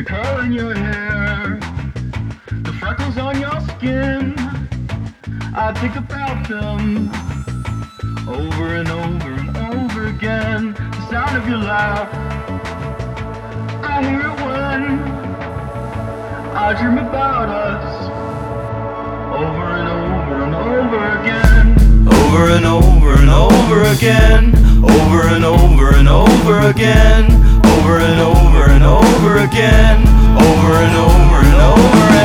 curl in your hair, the freckles on your skin. I think about them over and over and over again. The sound of your laugh, I hear it when I dream about us over and over and over again. Over and over and over again. Over and over and over again. Over and over and over again. Over and over and over again.